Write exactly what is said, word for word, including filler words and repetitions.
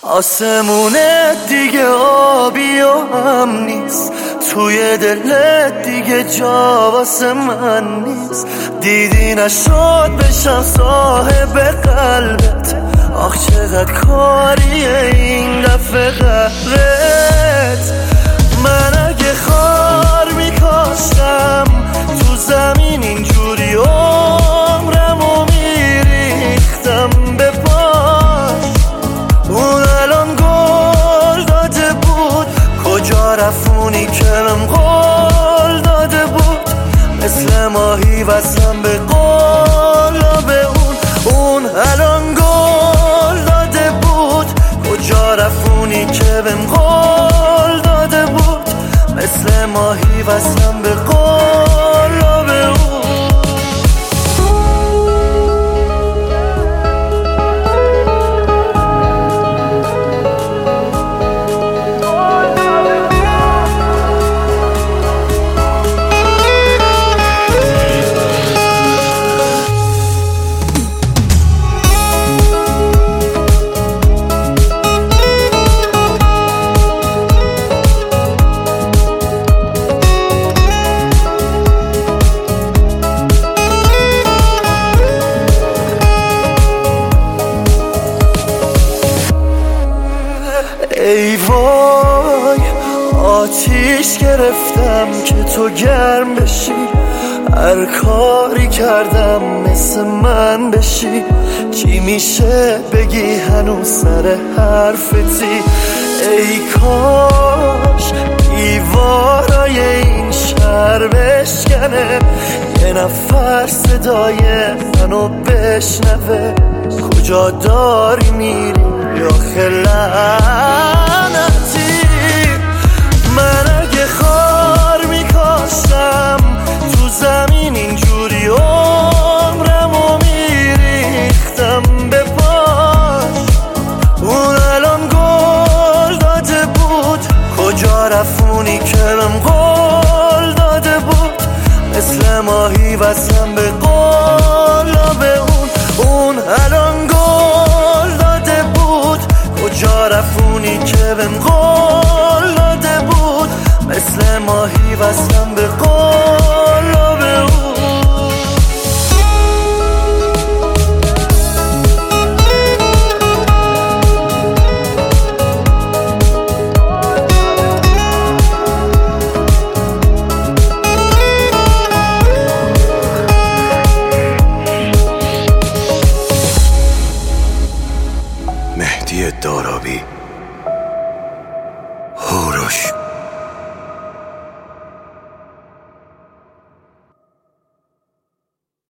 آسمونه دیگه آبی و هم نیست، توی دلت دیگه جا واسه من نیست. دیدی نشد بشم صاحب قلبت، آخ چقدر کاریه این دفعه قهرت. من اگه خار میکاشتم تو زمین اینجوری عمرمو میریختم به پاش. اون الان گل داده بود، کجا رفونی که من قول داده بود. مثل ماهی وصلم به قلاب اون. اون الان گل داده بود، کجا رفونی که بهم قول داده بود. مثل ماهی وصلم به قلاب اون. ای وای آتیش گرفتم که تو گرم بشی، هر کاری کردم مثل من بشی. چی میشه بگی هنوز سر حرفتی؟ ای کاش دیوارای این شهر بشکنه، یه نفر صدای منو بشنوه. کجا داری میری یا خلعنتی؟ من اگه خار میکاشتم تو زمین اینجوری عمرمو میریختم به پاش. اون الان گل داده بود، کجا رفونی که من قول داده بود. مثل ماهی وصلم به قلاب اون. اون الان گل داده بود، کجا رفونی که بهم قول داده بود. مثل ماهی وصلم به قلاب اون. مهدی دارابی، هوروش.